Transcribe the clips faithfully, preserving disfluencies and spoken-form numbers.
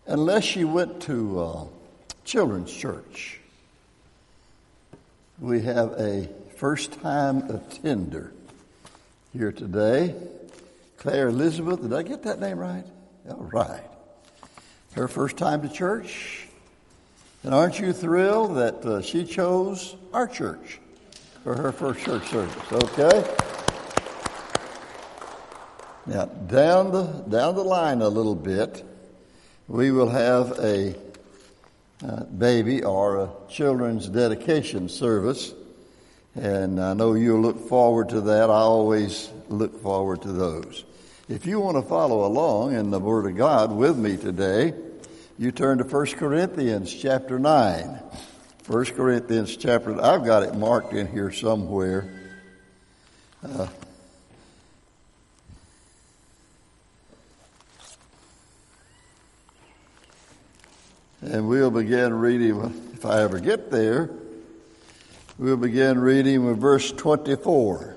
unless you went to uh, children's church, we have a first-time attender here today. Claire Elizabeth, did I get that name right? All right. Her first time to church. And aren't you thrilled that uh, she chose our church for her first church service? Okay. Now, down the down the line a little bit, we will have a uh, baby or a children's dedication service. And I know you'll look forward to that. I always look forward to those. If you want to follow along in the Word of God with me today, you turn to First Corinthians chapter nine. First Corinthians chapter, I've got it marked in here somewhere. Uh, and we'll begin reading, if I ever get there, we'll begin reading with verse twenty-four.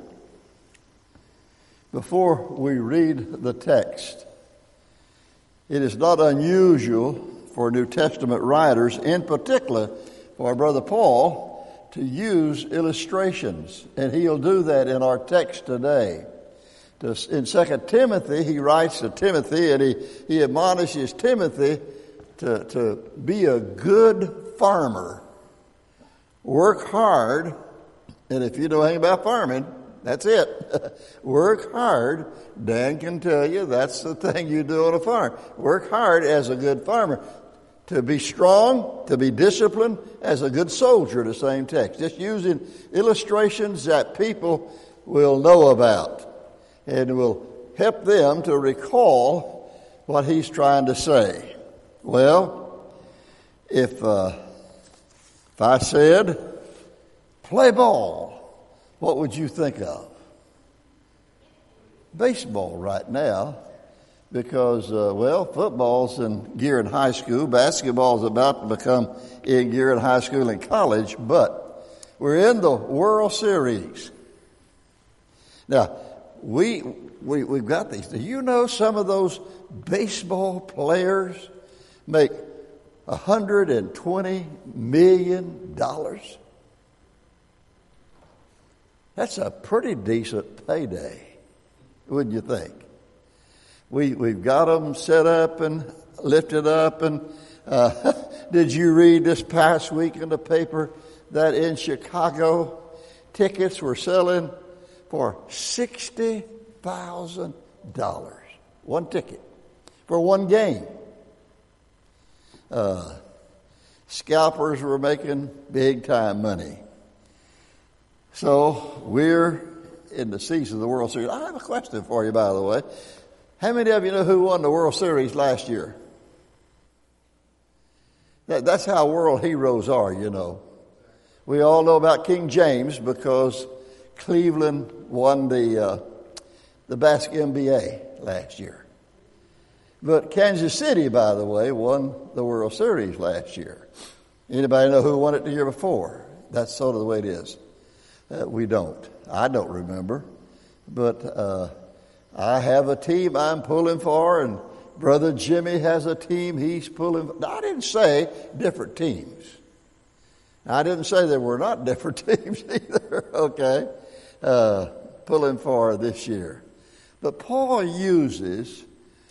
Before we read the text, it is not unusual for New Testament writers, in particular for our brother Paul, to use illustrations. And he'll do that in our text today. In Second Timothy, he writes to Timothy and he, he admonishes Timothy to, to be a good farmer. Work hard, and if you know anything about farming, that's it. Work hard. Dan can tell you that's the thing you do on a farm. Work hard as a good farmer. To be strong, to be disciplined, as a good soldier, the same text. Just using illustrations that people will know about and will help them to recall what he's trying to say. Well, if, uh, if I said, play ball, what would you think of? Baseball right now, because, uh, well, football's in gear in high school, basketball's about to become in gear in high school and college, but we're in the World Series. Now, we, we, we've got these. Do you know some of those baseball players make one hundred twenty million dollars? That's a pretty decent payday, wouldn't you think? We, we've got them set up and lifted up. And uh, did you read this past week in the paper that in Chicago, tickets were selling for sixty thousand dollars? One ticket for one game. Uh, scalpers were making big time money. So we're in the season of the World Series. I have a question for you, by the way. How many of you know who won the World Series last year? That, that's how world heroes are, you know. We all know about King James because Cleveland won the uh, the basket N B A last year. But Kansas City, by the way, won the World Series last year. Anybody know who won it the year before? That's sort of the way it is. Uh, we don't. I don't remember. But uh, I have a team I'm pulling for, and Brother Jimmy has a team he's pulling for. I didn't say different teams. I didn't say there were not different teams either, okay, uh, pulling for this year. But Paul uses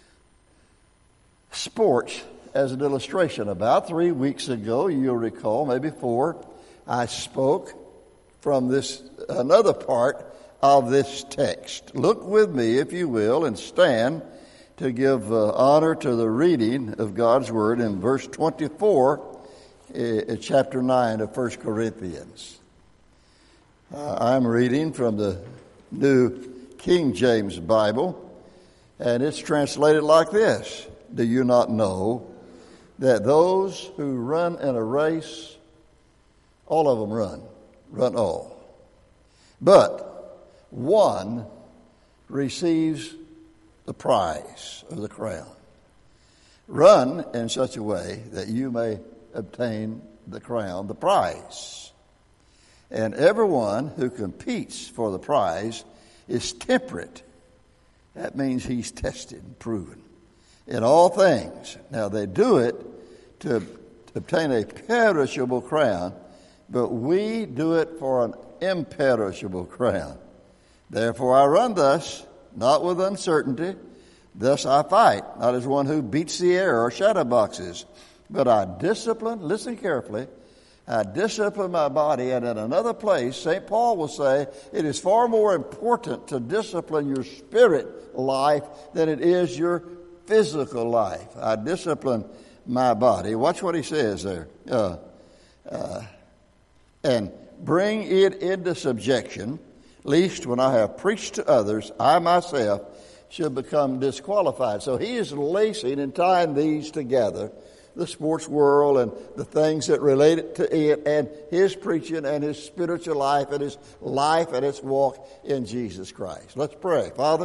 sports as an illustration. About three weeks ago, you'll recall, maybe four, I spoke from this another part of this text. Look with me, if you will, and stand to give uh, honor to the reading of God's Word in verse twenty-four, uh, chapter nine of First Corinthians. Uh, I'm reading from the New King James Bible, and it's translated like this. Do you not know that those who run in a race, all of them run, run all, but one receives the prize of the crown. Run in such a way that you may obtain the crown, the prize. And everyone who competes for the prize is temperate. That means he's tested and proven. in all things. Now they do it to obtain a perishable crown, but we do it for an imperishable crown. Therefore I run thus, not with uncertainty. Thus I fight, not as one who beats the air or shadow boxes, but I discipline, listen carefully, I discipline my body. And in another place, Saint Paul will say, it is far more important to discipline your spirit life than it is your physical life. I discipline my body. Watch what he says there. Uh, uh, and bring it into subjection, lest when I have preached to others, I myself should become disqualified. So he is lacing and tying these together, the sports world and the things that relate it to it, and his preaching and his spiritual life and his life and his walk in Jesus Christ. Let's pray. Father,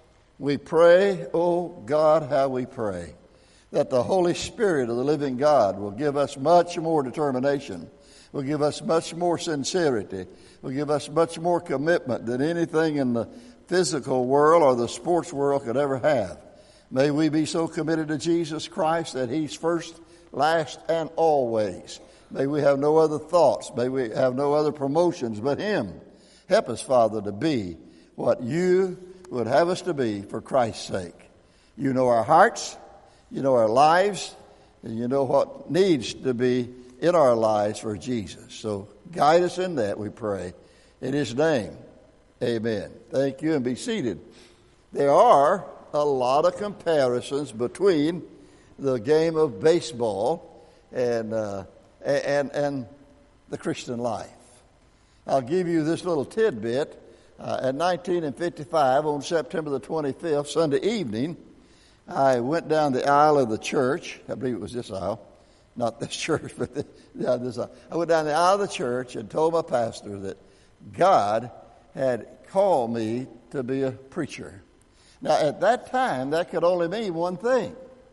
we pray, oh God, how we pray, that the Holy Spirit of the living God will give us much more determination, will give us much more sincerity, will give us much more commitment than anything in the physical world or the sports world could ever have. May we be so committed to Jesus Christ that he's first, last, and always. May we have no other thoughts. May we have no other promotions but him. Help us, Father, to be what you would have us to be for Christ's sake. You know our hearts, you know our lives, and you know what needs to be in our lives for Jesus. So guide us in that, we pray. In his name, amen. Thank you, and be seated. There are a lot of comparisons between the game of baseball and uh, and and the Christian life. I'll give you this little tidbit. Uh, in nineteen fifty-five, on September the twenty-fifth, Sunday evening, I went down the aisle of the church. I believe it was this aisle, not this church, but the, yeah, this aisle. I went down the aisle of the church and told my pastor that God had called me to be a preacher. Now, at that time, that could only mean one thing.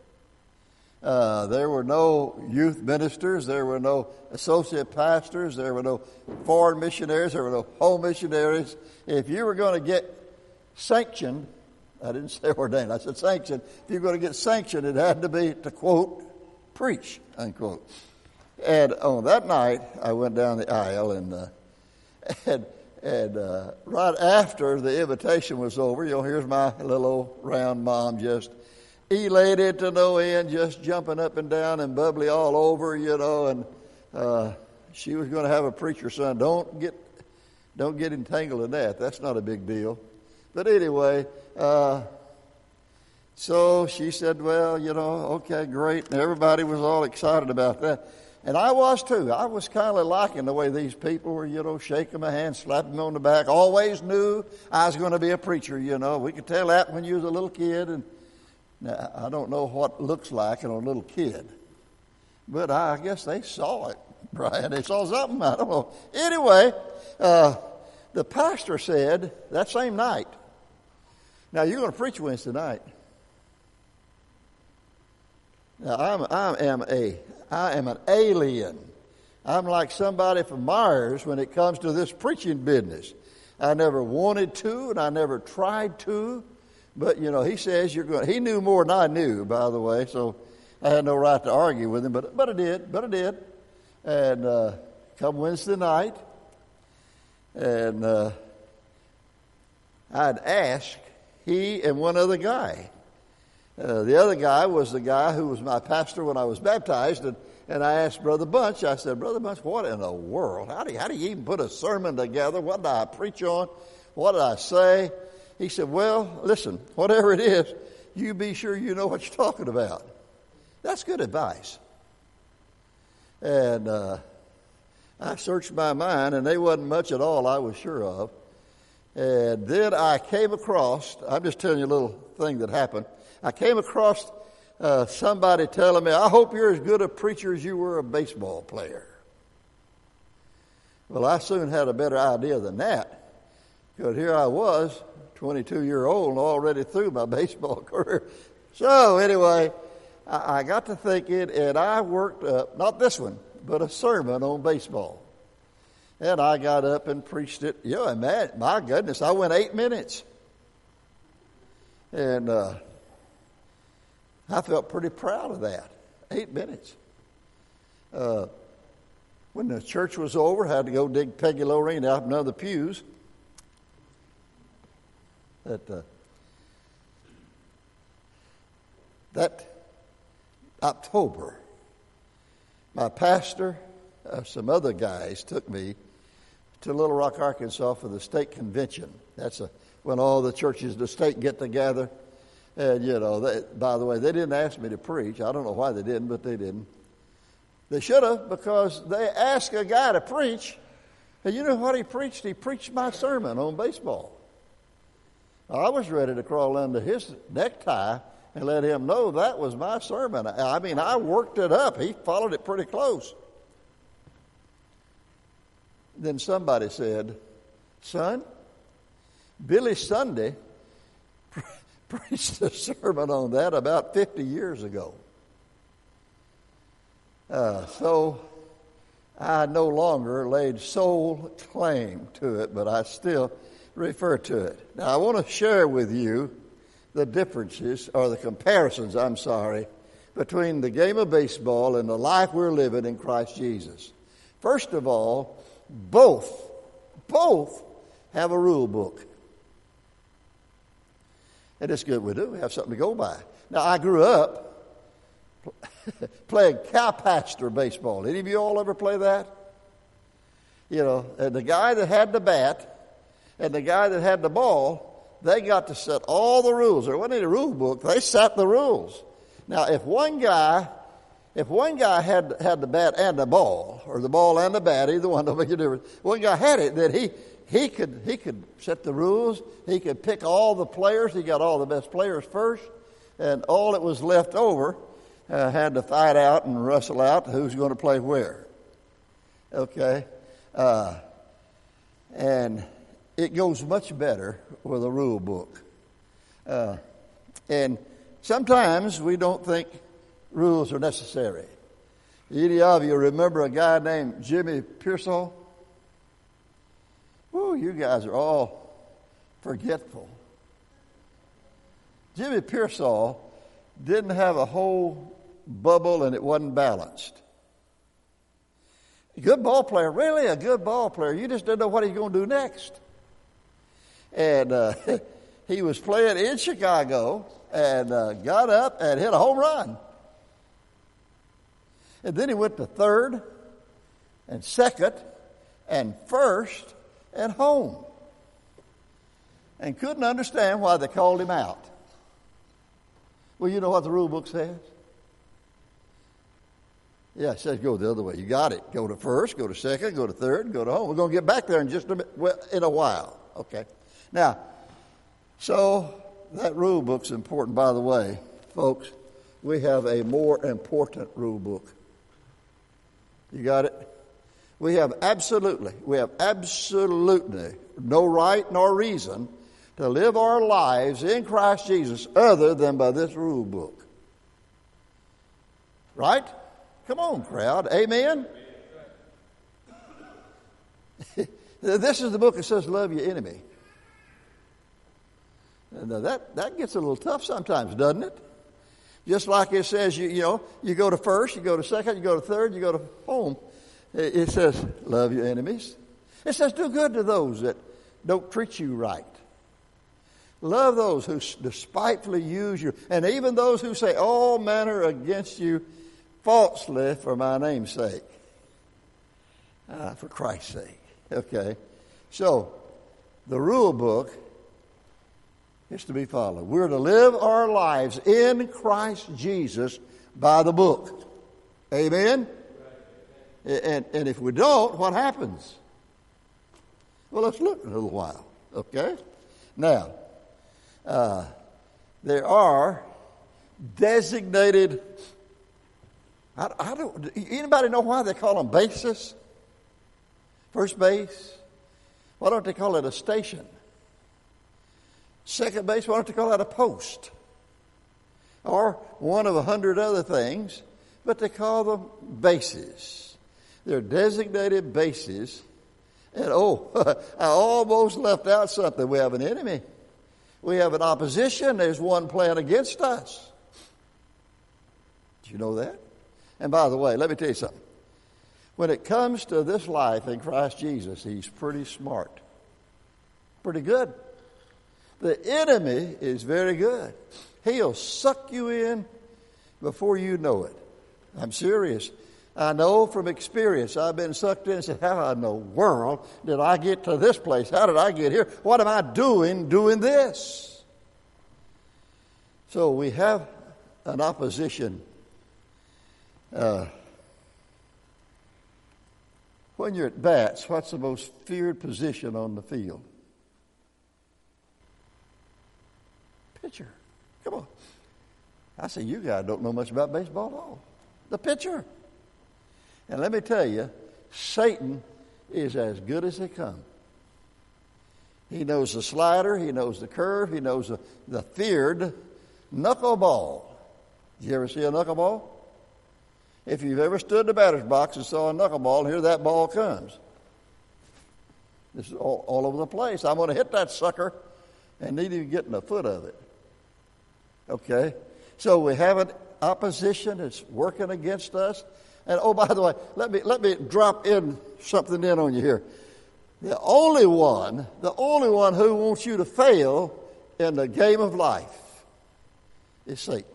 Uh, there were no youth ministers. There were no associate pastors. There were no foreign missionaries. There were no home missionaries. If you were going to get sanctioned, I didn't say ordained, I said sanctioned. If you were going to get sanctioned, it had to be, to quote, preach, unquote. And on that night, I went down the aisle, and uh, and And uh, right after the invitation was over, you know, here's my little old round mom just elated to no end, just jumping up and down and bubbly all over, you know, and uh, she was going to have a preacher son. Don't get, don't get entangled in that. That's not a big deal. But anyway, uh, so she said, well, you know, okay, great. And everybody was all excited about that. And I was too. I was kind of liking the way these people were, you know, shaking my hand, slapping me on the back. Always knew I was going to be a preacher, you know. We could tell that when you was a little kid. And now, I don't know what it looks like in a little kid. But I guess they saw it, Brian. They saw something. I don't know. Anyway, uh, the pastor said that same night, now you're going to preach Wednesday night. Now, I'm, I am a... I am an alien. I'm like somebody from Mars when it comes to this preaching business. I never wanted to, and I never tried to. But, you know, he says you're going. He knew more than I knew, by the way, so I had no right to argue with him. But but I did. But I did. And uh, come Wednesday night, and uh, I'd asked he and one other guy. Uh, the other guy was the guy who was my pastor when I was baptized, and, and I asked Brother Bunch, I said, Brother Bunch, what in the world? How do you, how do you even put a sermon together? What did I preach on? What did I say? He said, well, listen, whatever it is, you be sure you know what you're talking about. That's good advice. And uh, I searched my mind, and they wasn't much at all I was sure of. And then I came across, I'm just telling you a little thing that happened. I came across uh, somebody telling me, I hope you're as good a preacher as you were a baseball player. Well, I soon had a better idea than that, because here I was, twenty-two year old, and already through my baseball career. So anyway, I, I got to thinking, and I worked up, not this one, but a sermon on baseball. And I got up and preached it. You know, man, my goodness, I went eight minutes. And uh I felt pretty proud of that. Eight minutes. Uh, when the church was over, I had to go dig Peggy Lorraine out from under the pews. That, uh, that October, my pastor, uh, some other guys took me to Little Rock, Arkansas for the state convention. That's a, when all the churches of the state get together. And, you know, they, by the way, they didn't ask me to preach. I don't know why they didn't, but they didn't. They should have, because they asked a guy to preach. And you know what he preached? He preached my sermon on baseball. I was ready to crawl under his necktie and let him know that was my sermon. I mean, I worked it up. He followed it pretty close. Then somebody said, son, Billy Sunday pre- preached a sermon on that about fifty years ago. Uh, so I no longer laid sole claim to it, but I still refer to it. Now, I want to share with you the differences, or the comparisons, I'm sorry, between the game of baseball and the life we're living in Christ Jesus. First of all, both, both have a rule book. And it's good we do. We have something to go by. Now, I grew up playing cowpasture baseball. Any of you all ever play that? You know, and the guy that had the bat and the guy that had the ball, they got to set all the rules. There wasn't any rule book. They set the rules. Now, if one guy, if one guy had had the bat and the ball, or the ball and the bat, either one don't make a difference. One guy had it, then he he could he could set the rules. He could pick all the players. He got all the best players first, and all that was left over uh, had to fight out and wrestle out who's going to play where. Okay, uh, and it goes much better with a rule book. Uh, and sometimes we don't think rules are necessary. Any of you remember a guy named Jimmy Pearsall? Woo, you guys are all forgetful. Jimmy Pearsall didn't have a whole bubble and it wasn't balanced. A good ball player, really a good ball player. You just didn't know what he's going to do next. And uh, he was playing in Chicago and uh, got up and hit a home run. And then he went to third and second and first and home. And couldn't understand why they called him out. Well, you know what the rule book says? Yeah, it says go the other way. You got it. Go to first, go to second, go to third, go to home. We're going to get back there in just a bit, well, in a while. Okay. Now, so that rule book's important. By the way, folks, we have a more important rule book. You got it? We have absolutely, we have absolutely no right nor reason to live our lives in Christ Jesus other than by this rule book. Right? Come on, crowd. Amen? This is the book that says love your enemy. Now that, that gets a little tough sometimes, doesn't it? Just like it says, you, you know, you go to first, you go to second, you go to third, you go to home. It, it says, love your enemies. It says, do good to those that don't treat you right. Love those who despitefully use you, and even those who say all manner against you falsely for my name's sake. Ah, for Christ's sake. Okay. So, the rule book is to be followed. We're to live our lives in Christ Jesus by the book. Amen? And, and if we don't, what happens? Well, let's look in a little while. Okay? Now, uh, there are designated, I, I don't, anybody know why they call them bases? First base? Why don't they call it a station? Second base, why don't they call that a post? Or one of a hundred other things, but they call them bases. They're designated bases. And oh, I almost left out something. We have an enemy. We have an opposition. There's one playing against us. Did you know that? And by the way, let me tell you something. When it comes to this life in Christ Jesus, he's pretty smart. Pretty good. The enemy is very good. He'll suck you in before you know it. I'm serious. I know from experience. I've been sucked in and said, how in the world did I get to this place? How did I get here? What am I doing doing this? So we have an opposition. Uh, when you're at bats, what's the most feared position on the field? Pitcher. Come on. I say, you guys don't know much about baseball at all. The pitcher. And let me tell you, Satan is as good as they come. He knows the slider, he knows the curve, he knows the, the feared knuckleball. Did you ever see a knuckleball? If you've ever stood in the batter's box and saw a knuckleball, here that ball comes. This is all, all over the place. I'm going to hit that sucker and need even get in a foot of it. Okay? So we have an opposition that's working against us. And oh, by the way, let me let me drop in something in on you here. The only one, the only one who wants you to fail in the game of life is Satan.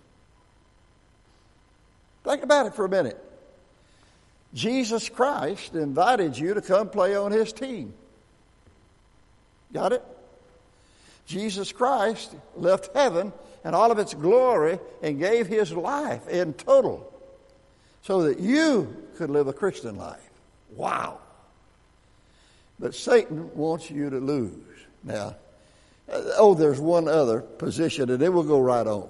Think about it for a minute. Jesus Christ invited you to come play on his team. Got it? Jesus Christ left heaven and all of its glory and gave his life in total so that you could live a Christian life. Wow. But Satan wants you to lose. Now, oh, there's one other position, and then we'll go right on.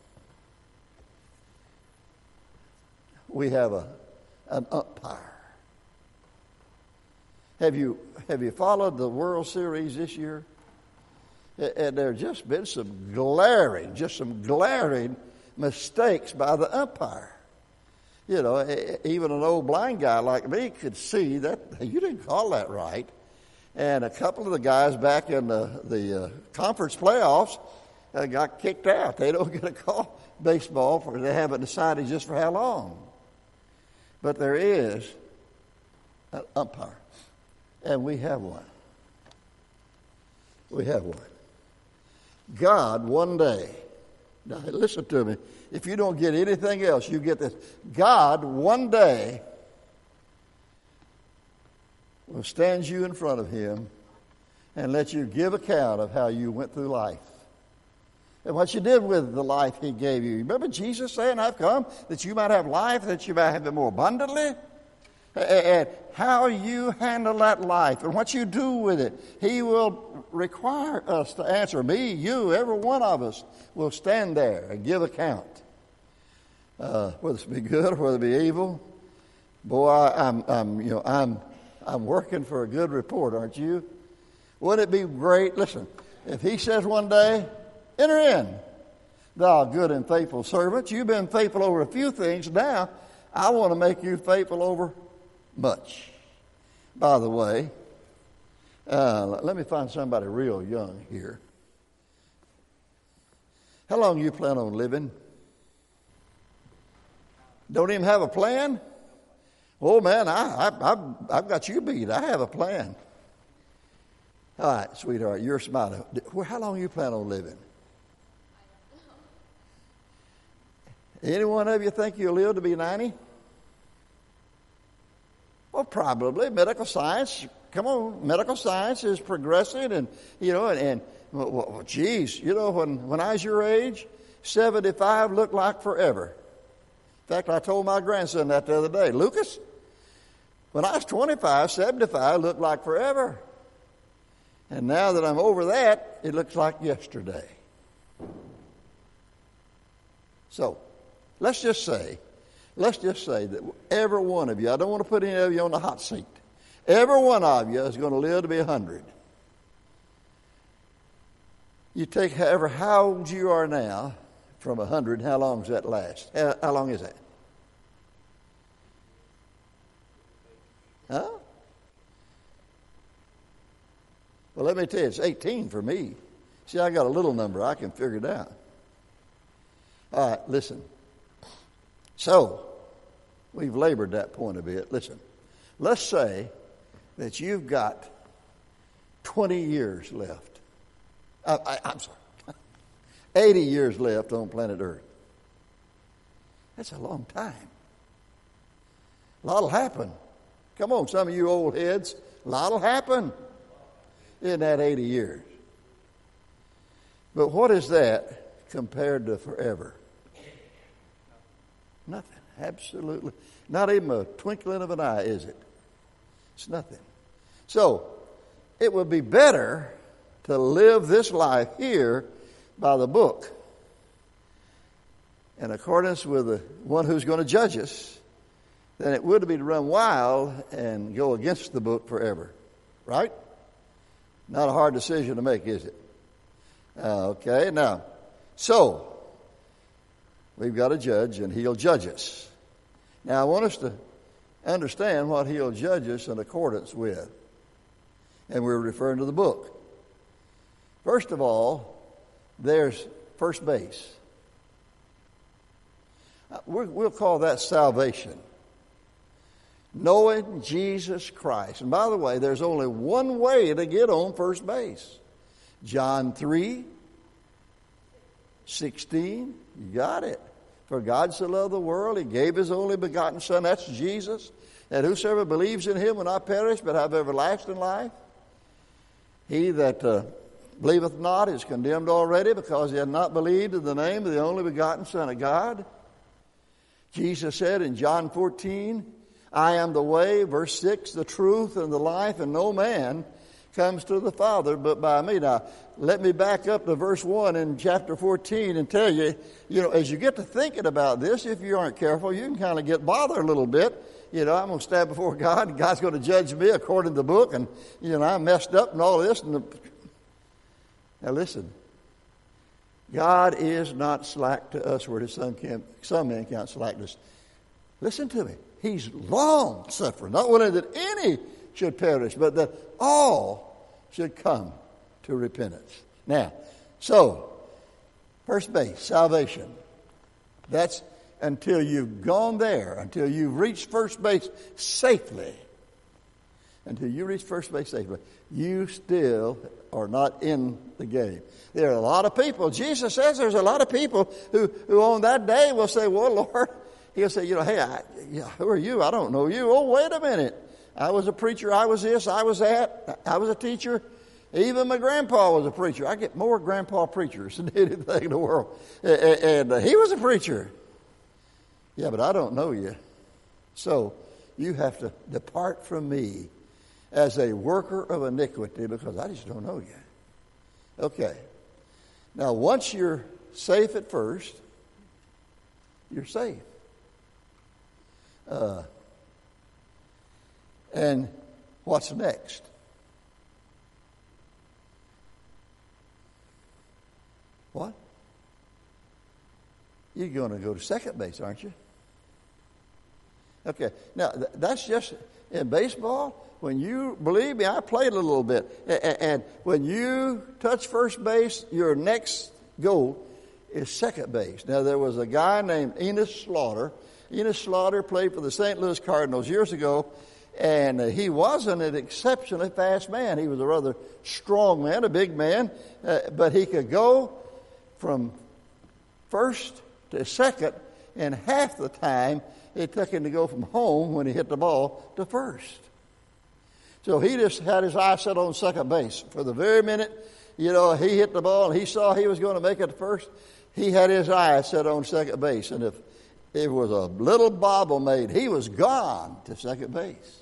We have a an umpire. Have you have you followed the World Series this year? And there have just been some glaring, just some glaring mistakes by the umpire. You know, even an old blind guy like me could see that you didn't call that right. And a couple of the guys back in the, the uh, conference playoffs uh, got kicked out. They don't get a call baseball for they haven't decided just for how long. But there is an umpire, and we have one. We have one. God one day, now listen to me, if you don't get anything else, you get this. God one day will stand you in front of him and let you give account of how you went through life. And what you did with the life he gave you. Remember Jesus saying, I've come that you might have life, that you might have it more abundantly? And how you handle that life and what you do with it, he will require us to answer. Me, you, every one of us will stand there and give account. Uh, whether it be good or whether it be evil. Boy, I, I'm, I'm, you know, I'm, I'm working for a good report, aren't you? Wouldn't it be great? Listen, if he says one day, enter in, thou good and faithful servant. You've been faithful over a few things. Now, I want to make you faithful over much. By the way, uh, let me find somebody real young here. How long you plan on living? Don't even have a plan? Oh, man, I, I, I've, I've got you beat. I have a plan. All right, sweetheart, you're smiling. How long you plan on living? Any one of you think you'll live to be ninety? Well, probably. Medical science, come on, medical science is progressing, and, you know, and, and well, well, geez, you know, when, when I was your age, seventy-five looked like forever. In fact, I told my grandson that the other day. Lucas, when I was twenty-five, seventy-five looked like forever. And now that I'm over that, it looks like yesterday. So, let's just say, let's just say that every one of you, I don't want to put any of you on the hot seat, every one of you is going to live to be a hundred. You take however how old you are now from a hundred, how long does that last? How, how long is that? Huh? Well, let me tell you, it's eighteen for me. See, I got a little number. I can figure it out. All right, listen. So, we've labored that point a bit. Listen, let's say that you've got twenty years left. I, I, I'm sorry. eighty years left on planet Earth. That's a long time. A lot will happen. Come on, some of you old heads, a lot will happen in that eighty years. But what is that compared to forever? Nothing. Absolutely. Not even a twinkling of an eye, is it? It's nothing. So, it would be better to live this life here by the book in accordance with the one who's going to judge us than it would be to run wild and go against the book forever. Right? Not a hard decision to make, is it? Uh, okay, now, so, we've got a judge and he'll judge us. Now, I want us to understand what he'll judge us in accordance with. And we're referring to the book. First of all, there's first base. We'll call that salvation. Knowing Jesus Christ. And by the way, there's only one way to get on first base. John three sixteen, you got it. For God so loved the world, He gave His only begotten Son, that's Jesus, that whosoever believes in Him will not perish, but have everlasting life. He that uh, believeth not is condemned already, because he hath not believed in the name of the only begotten Son of God. Jesus said in John fourteen, I am the way, verse six, the truth and the life, and no man comes to the Father but by me. Now, let me back up to verse one in chapter fourteen and tell you, you know, as you get to thinking about this, if you aren't careful, you can kind of get bothered a little bit. You know, I'm going to stand before God, and God's going to judge me according to the book, and, you know, I messed up and all this. And the... Now, listen. God is not slack to us, where some, can, some men count slackness. Listen to me. He's long suffering, not willing that any should perish, but that all should come to repentance. Now, so, first base, salvation. That's until you've gone there, until you've reached first base safely. Until you reach first base safely, you still are not in the game. There are a lot of people. Jesus says there's a lot of people who, who on that day will say, well, Lord, he'll say, you know, hey, I, yeah, who are you? I don't know you. Oh, wait a minute. I was a preacher. I was this. I was that. I was a teacher. Even my grandpa was a preacher. I get more grandpa preachers than anything in the world. And, and he was a preacher. Yeah, but I don't know you. So you have to depart from me as a worker of iniquity, because I just don't know you. Okay. Now, once you're safe at first, you're safe. Uh, and what's next? What? You're going to go to second base, aren't you? Okay. Now, th- that's just in baseball. When you, believe me, I played a little bit. And, and when you touch first base, your next goal is second base. Now, there was a guy named Enos Slaughter. Enos Slaughter played for the Saint Louis Cardinals years ago, and he wasn't an exceptionally fast man. He was a rather strong man, a big man, uh, but he could go from first to second in half the time it took him to go from home when he hit the ball to first. So he just had his eye set on second base. For the very minute, you know, he hit the ball and he saw he was going to make it to first, he had his eye set on second base. And if it was a little bobble made, he was gone to second base.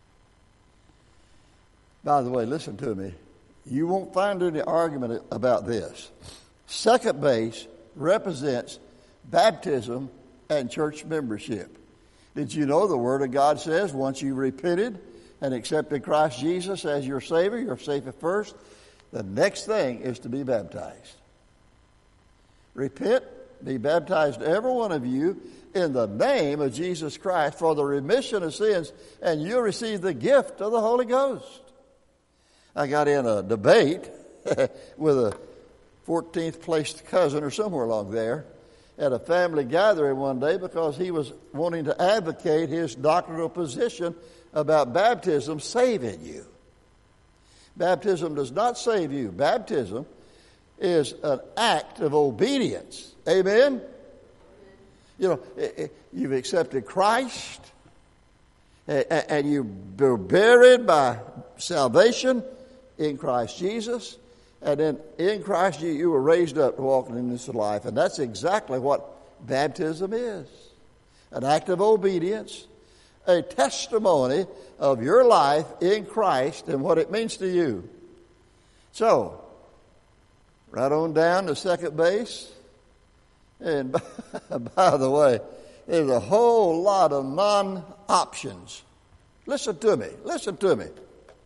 By the way, listen to me. You won't find any argument about this. Second base represents baptism and church membership. Did you know the Word of God says once you repented and accepted Christ Jesus as your Savior, you're safe at first, the next thing is to be baptized. Repent, be baptized, every one of you, in the name of Jesus Christ for the remission of sins, and you'll receive the gift of the Holy Ghost. I got in a debate with a fourteenth placed cousin or somewhere along there, at a family gathering one day because he was wanting to advocate his doctrinal position about baptism saving you. Baptism does not save you. Baptism is an act of obedience. Amen? You know, you've accepted Christ, and you were buried by salvation in Christ Jesus, and then in Christ you, you were raised up to walk in this life. And that's exactly what baptism is. An act of obedience, a testimony of your life in Christ and what it means to you. So, right on down to second base. And by the way, there's a whole lot of non-options. Listen to me. Listen to me.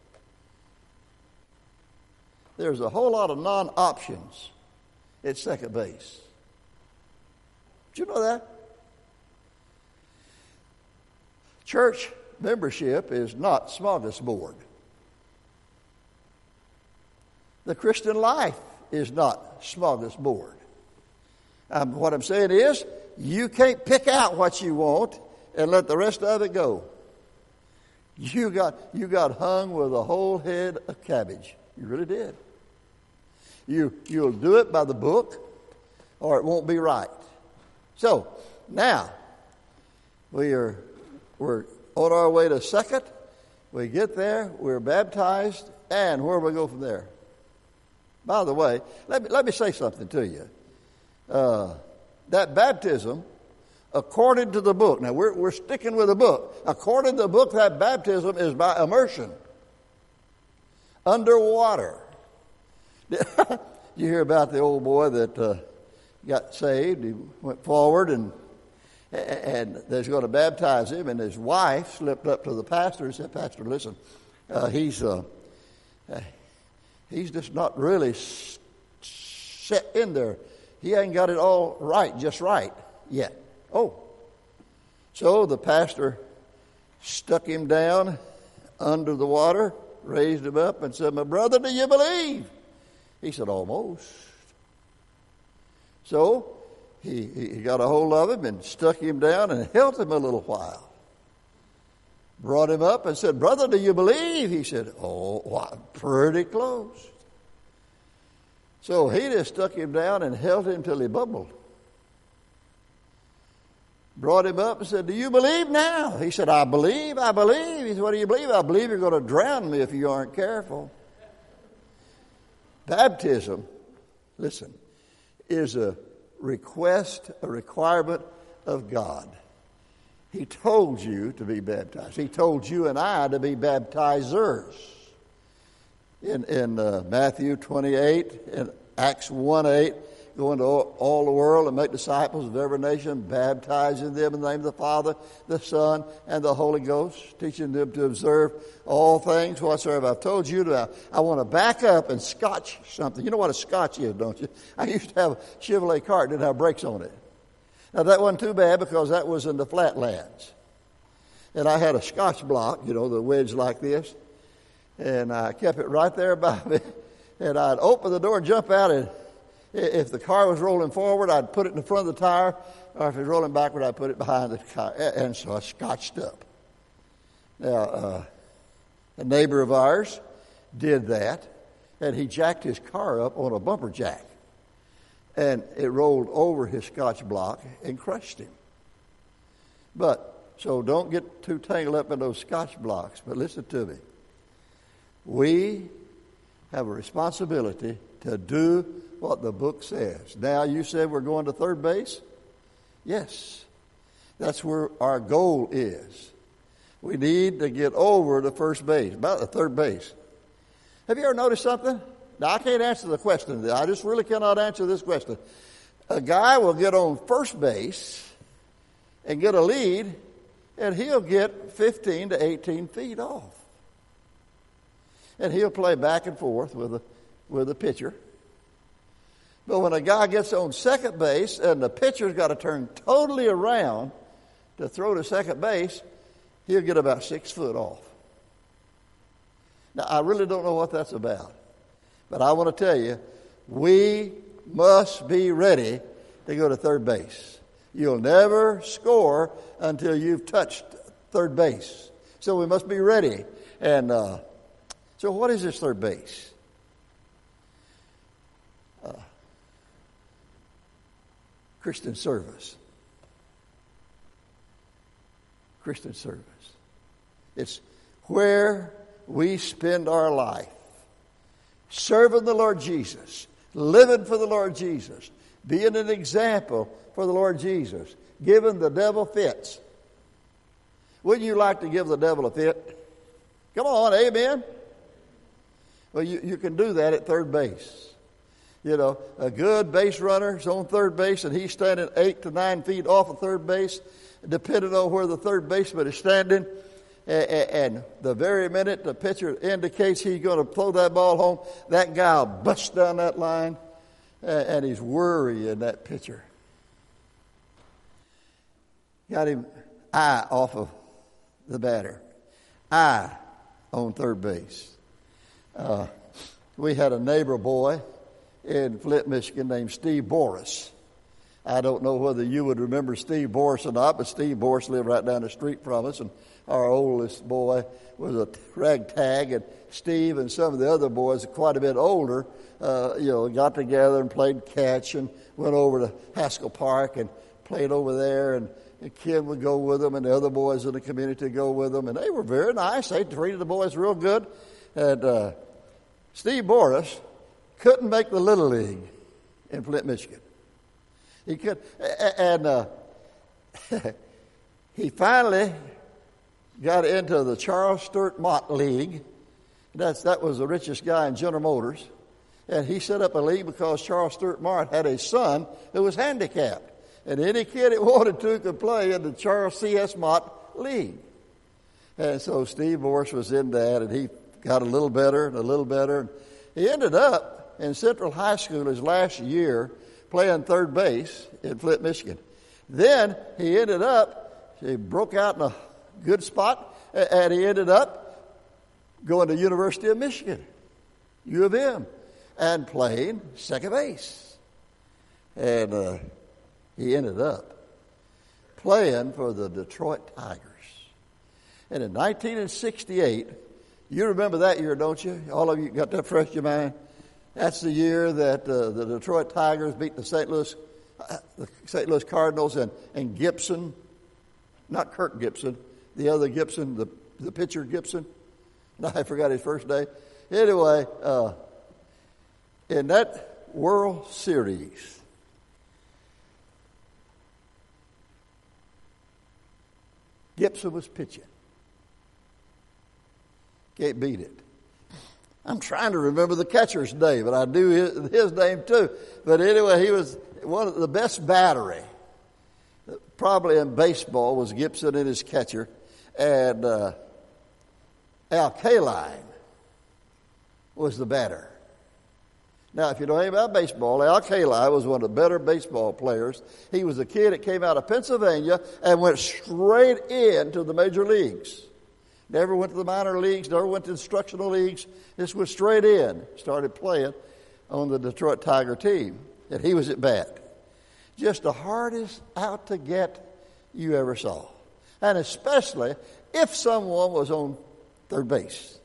There's a whole lot of non-options at second base. Did you know that? Church membership is not smorgasbord. The Christian life is not smorgasbord. Um, what I'm saying is, you can't pick out what you want and let the rest of it go. You got you got hung with a whole head of cabbage. You really did. You you'll do it by the book, or it won't be right. So now we are we're on our way to second. We get there, we're baptized, and where do we go from there? By the way, let me let me say something to you. Uh, that baptism, according to the book, now we're, we're sticking with the book. According to the book, that baptism is by immersion. Underwater. You hear about the old boy that uh, got saved. He went forward and and they're going to baptize him, and his wife slipped up to the pastor and said, "Pastor, listen, uh, he's uh, he's just not really set in there. He ain't got it all right, just right yet." Oh. So the pastor stuck him down under the water, raised him up, and said, "My brother, do you believe?" He said, "Almost." So he, he got a hold of him and stuck him down and held him a little while. Brought him up and said, "Brother, do you believe?" He said, "Oh, well, pretty close." So he just stuck him down and held him till he bubbled. Brought him up and said, "Do you believe now?" He said, "I believe, I believe." He said, "What do you believe?" "I believe you're going to drown me if you aren't careful." Baptism, listen, is a request, a requirement of God. He told you to be baptized. He told you and I to be baptizers. In, in uh, Matthew twenty-eight, in Acts one eight, go into all, all the world and make disciples of every nation, baptizing them in the name of the Father, the Son, and the Holy Ghost, teaching them to observe all things whatsoever I've told you to. I want to back up and scotch something. You know what a scotch is, don't you? I used to have a Chevrolet car, didn't have brakes on it. Now, that wasn't too bad because that was in the flatlands. And I had a scotch block, you know, the wedge like this. And I kept it right there by me. And I'd open the door and jump out. And if the car was rolling forward, I'd put it in the front of the tire. Or if it was rolling backward, I'd put it behind the car. And so I scotched up. Now, uh, a neighbor of ours did that. And he jacked his car up on a bumper jack. And it rolled over his scotch block and crushed him. But, so don't get too tangled up in those scotch blocks. But listen to me. We have a responsibility to do what the book says. Now, you said we're going to third base? Yes. That's where our goal is. We need to get over to first base, about the third base. Have you ever noticed something? Now, I can't answer the question. I just really cannot answer this question. A guy will get on first base and get a lead, and he'll get fifteen to eighteen feet off. And he'll play back and forth with a, with a pitcher. But when a guy gets on second base and the pitcher's got to turn totally around to throw to second base, he'll get about six foot off. Now, I really don't know what that's about. But I want to tell you, we must be ready to go to third base. You'll never score until you've touched third base. So we must be ready. And uh, so what is this third base? Uh, Christian service. Christian service. It's where we spend our life serving the Lord Jesus, living for the Lord Jesus, being an example for the Lord Jesus, giving the devil fits. Wouldn't you like to give the devil a fit? Come on, amen? Well, you, you can do that at third base. You know, a good base runner is on third base and he's standing eight to nine feet off of third base, depending on where the third baseman is standing. And the very minute the pitcher indicates he's going to throw that ball home, that guy will bust down that line, and he's worrying that pitcher. Got him eye off of the batter. Eye on third base. Uh, we had a neighbor boy in Flint, Michigan named Steve Boris. I don't know whether you would remember Steve Boris or not, but Steve Boris lived right down the street from us, and our oldest boy was a ragtag, and Steve and some of the other boys, quite a bit older, uh, you know, got together and played catch and went over to Haskell Park and played over there, and, and Ken would go with them, and the other boys in the community would go with them, and they were very nice. They treated the boys real good. And uh, Steve Boris couldn't make the Little League in Flint, Michigan. He could, and uh, he finally got into the Charles Sturt Mott League. That's, that was the richest guy in General Motors. And he set up a league because Charles Sturt Mott had a son who was handicapped. And any kid that wanted to could play in the Charles C S Mott League. And so Steve Boris was in that, and he got a little better and a little better. And he ended up in Central High School his last year playing third base in Flint, Michigan. Then he ended up, he broke out in a good spot, and he ended up going to University of Michigan, U of M, and playing second base. And uh, he ended up playing for the Detroit Tigers. And in nineteen sixty-eight, you remember that year, don't you? All of you got that fresh in your mind? That's the year that uh, the Detroit Tigers beat the Saint Louis, uh, the Saint Louis Cardinals, and, and Gibson, not Kirk Gibson, the other Gibson, the, the pitcher Gibson. No, I forgot his first name. Anyway, uh, in that World Series, Gibson was pitching. Can't beat it. I'm trying to remember the catcher's name, but I do his, his name too. But anyway, he was one of the best battery, probably in baseball, was Gibson and his catcher. And uh, Al Kaline was the batter. Now, if you know anything about baseball, Al Kaline was one of the better baseball players. He was a kid that came out of Pennsylvania and went straight into the major leagues. Never went to the minor leagues, never went to instructional leagues. Just went straight in, started playing on the Detroit Tiger team. And he was at bat. Just the hardest out to get you ever saw. And especially if someone was on third base.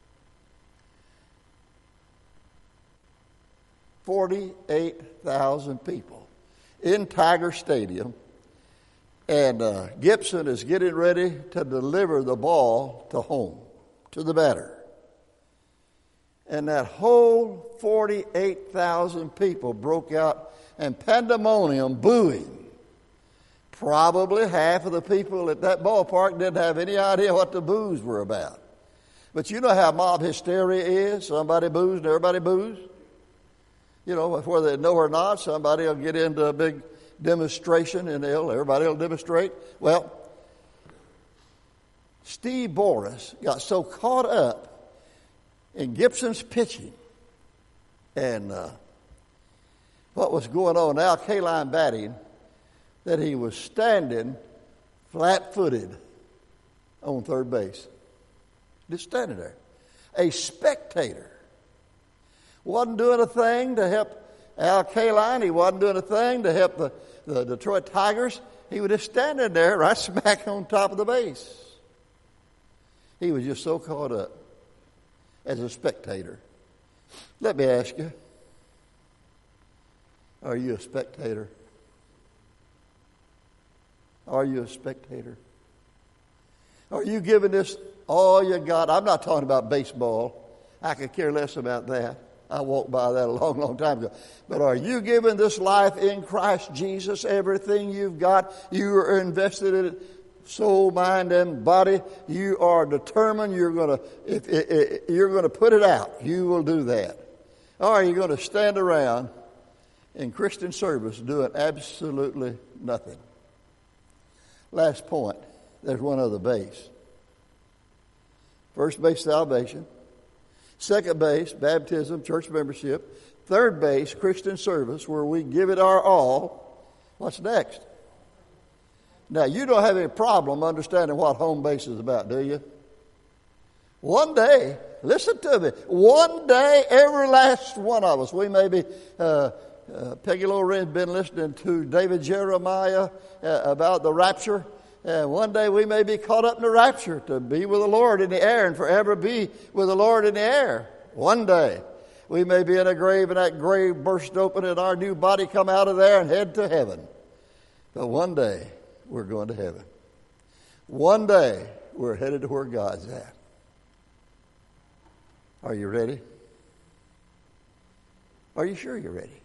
forty-eight thousand people in Tiger Stadium. And uh, Gibson is getting ready to deliver the ball to home, to the batter. And that whole forty-eight thousand people broke out in pandemonium booing. Probably half of the people at that ballpark didn't have any idea what the boos were about. But you know how mob hysteria is. Somebody boos and everybody boos. You know, whether they know or not, somebody will get into a big demonstration and they'll, everybody will demonstrate. Well, Steve Boris got so caught up in Gibson's pitching and uh, what was going on, Al Kaline batting, that he was standing flat-footed on third base. Just standing there. A spectator. Wasn't doing a thing to help Al Kaline, he wasn't doing a thing to help the, the Detroit Tigers. He was just standing there right smack on top of the base. He was just so caught up as a spectator. Let me ask you, are you a spectator? Are you a spectator? Are you giving this all you got? I'm not talking about baseball. I could care less about that. I walked by that a long, long time ago. But are you giving this life in Christ Jesus everything you've got? You are invested in it, soul, mind, and body. You are determined you're going to, if, if, if you're going to put it out, you will do that. Or are you going to stand around in Christian service doing absolutely nothing? Last point. There's one other base. First base, salvation. Second base, baptism, church membership. Third base, Christian service, where we give it our all. What's next? Now, you don't have any problem understanding what home base is about, do you? One day, listen to me, one day, every last one of us, we may be, uh, uh, Peggy Loren's been listening to David Jeremiah uh, about the rapture. And one day we may be caught up in the rapture to be with the Lord in the air and forever be with the Lord in the air. One day we may be in a grave and that grave burst open and our new body come out of there and head to heaven. But one day we're going to heaven. One day we're headed to where God's at. Are you ready? Are you sure you're ready?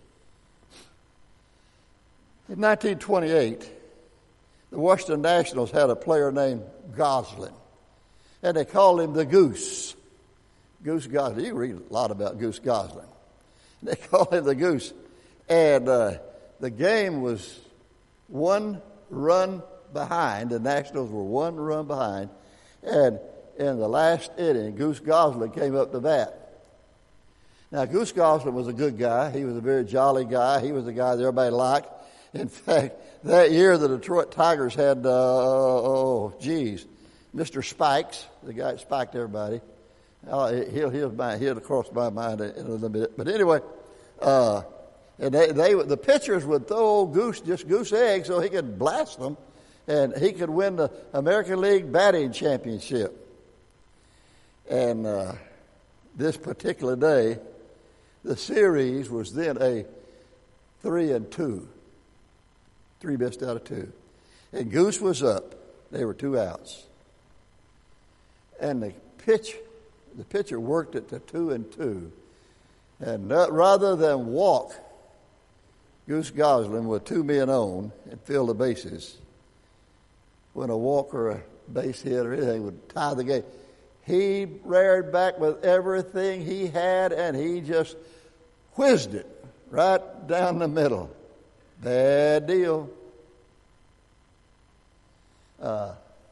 In nineteen twenty-eight, the Washington Nationals had a player named Goslin, and they called him the Goose. Goose Goslin. You can read a lot about Goose Goslin. They called him the Goose. And uh, the game was one run behind. The Nationals were one run behind. And in the last inning, Goose Goslin came up to bat. Now, Goose Goslin was a good guy. He was a very jolly guy. He was a guy that everybody liked. In fact, that year the Detroit Tigers had, uh, oh, geez, Mister Spikes, the guy that spiked everybody. Uh, he'll, he'll, he'll cross my mind in a little bit. But anyway, uh, and they, they, the pitchers would throw Goose, just goose eggs so he could blast them, and he could win the American League batting championship. And uh, this particular day, the series was then a three and two. Three best out of two. And Goose was up. They were two outs. And the pitch, the pitcher worked it to two and two. And not, rather than walk Goose Goslin with two men on and fill the bases, when a walk or a base hit or anything would tie the game, he reared back with everything he had and he just whizzed it right down the middle. Bad deal. Uh,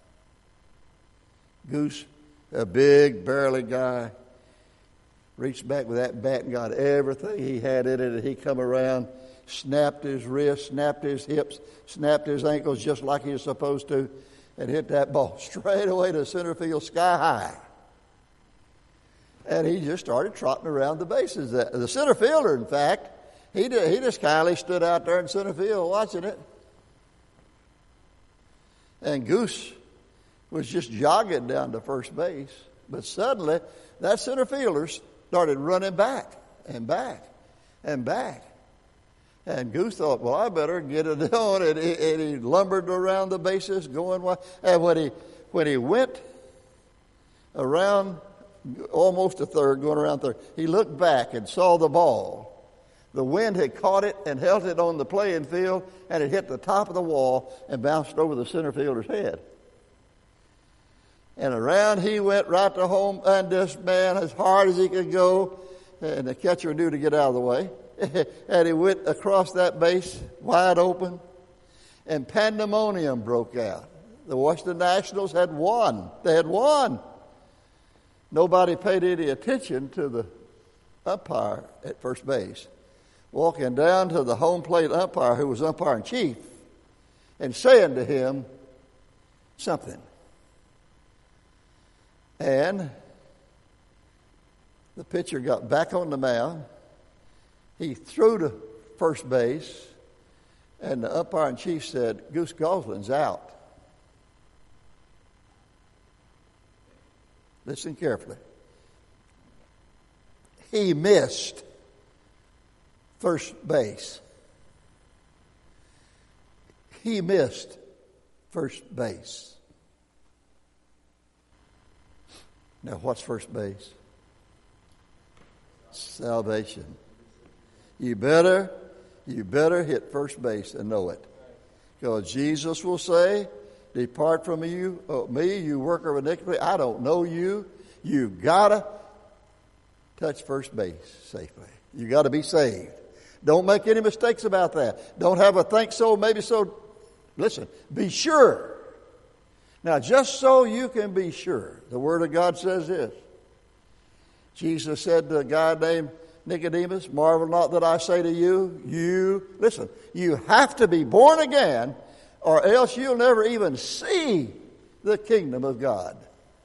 Goose, a big, burly guy, reached back with that bat and got everything he had in it. And he come around, snapped his wrists, snapped his hips, snapped his ankles just like he was supposed to, and hit that ball straight away to center field, sky high. And he just started trotting around the bases. The center fielder, in fact, He did, he just kindly stood out there in center field watching it. And Goose was just jogging down to first base. But suddenly, that center fielder started running back and back and back. And Goose thought, well, I better get it on. And he, and he lumbered around the bases going. And when he, when he went around almost a third, going around third, he looked back and saw the ball. The wind had caught it and held it on the playing field, and it hit the top of the wall and bounced over the center fielder's head. And around he went right to home, and this man, as hard as he could go, and the catcher knew to get out of the way, and he went across that base wide open, and pandemonium broke out. The Washington Nationals had won. They had won. Nobody paid any attention to the umpire at first base, walking down to the home plate umpire, who was umpire in chief, and saying to him something. And the pitcher got back on the mound. he threw to first base, and the umpire in chief said, Goose Goslin's out. Listen carefully. He missed first base. He missed first base. Now, what's first base? Salvation. You better, you better hit first base and know it. Because Jesus will say, depart from you, oh, me, you worker of iniquity. I don't know you. You gotta touch first base safely. You gotta be saved. Don't make any mistakes about that. Don't have a think so, maybe so. Listen, be sure. Now, just so you can be sure, the Word of God says this. Jesus said to a guy named Nicodemus, marvel not that I say to you, you, listen, you have to be born again or else you'll never even see the kingdom of God.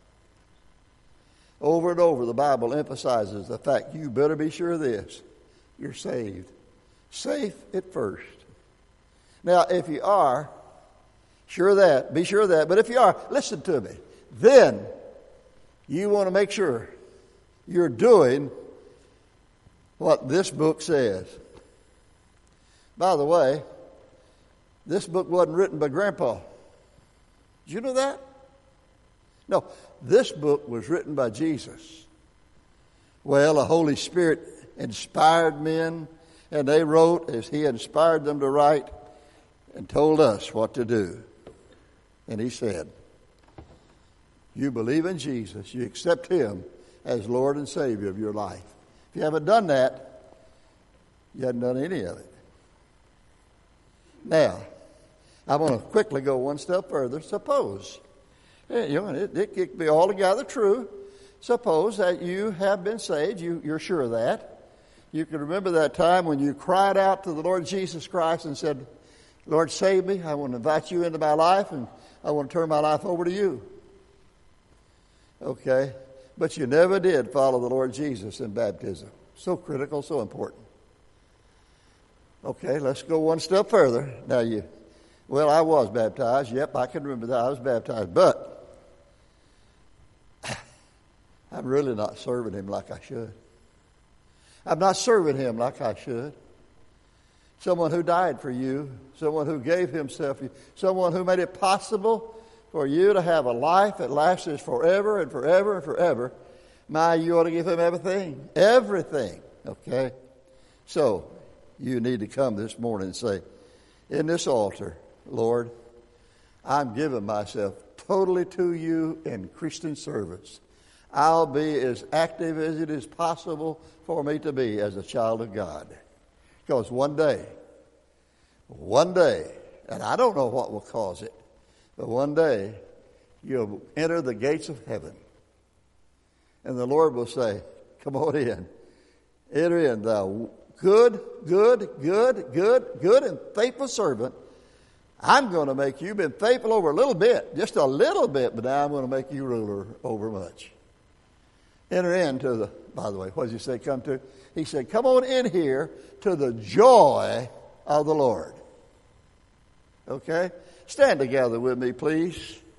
Over and over, the Bible emphasizes the fact you better be sure of this. You're saved. Safe at first. Now, if you are, sure of that, be sure of that. But if you are, listen to me. Then you want to make sure you're doing what this book says. By the way, this book wasn't written by Grandpa. Did you know that? No, this book was written by Jesus. Well, the Holy Spirit inspired men, and they wrote as He inspired them to write and told us what to do. And He said, you believe in Jesus, you accept Him as Lord and Savior of your life. If you haven't done that, you haven't done any of it. Now, I want to quickly go one step further. Suppose, you know, it, it could be altogether true. Suppose that you have been saved. You, you're sure of that. You can remember that time when you cried out to the Lord Jesus Christ and said, Lord, save me. I want to invite you into my life, and I want to turn my life over to you. Okay. But you never did follow the Lord Jesus in baptism. So critical, so important. Okay, let's go one step further. Now you, well, I was baptized. Yep, I can remember that. I was baptized. But I'm really not serving Him like I should. I'm not serving Him like I should. Someone who died for you, someone who gave Himself for you, someone who made it possible for you to have a life that lasts forever and forever and forever. My, you ought to give Him everything. Everything. Okay? So, you need to come this morning and say, in this altar, Lord, I'm giving myself totally to you in Christian service. I'll be as active as it is possible for me to be as a child of God. Because one day, one day, and I don't know what will cause it, but one day, you'll enter the gates of heaven. And the Lord will say, come on in. Enter in, thou good, good, good, good, good and faithful servant. I'm going to make you, been faithful over a little bit, just a little bit, but now I'm going to make you ruler over much. Enter into the, by the way, what did he say come to? He said, come on in here to the joy of the Lord. Okay? Stand together with me, please.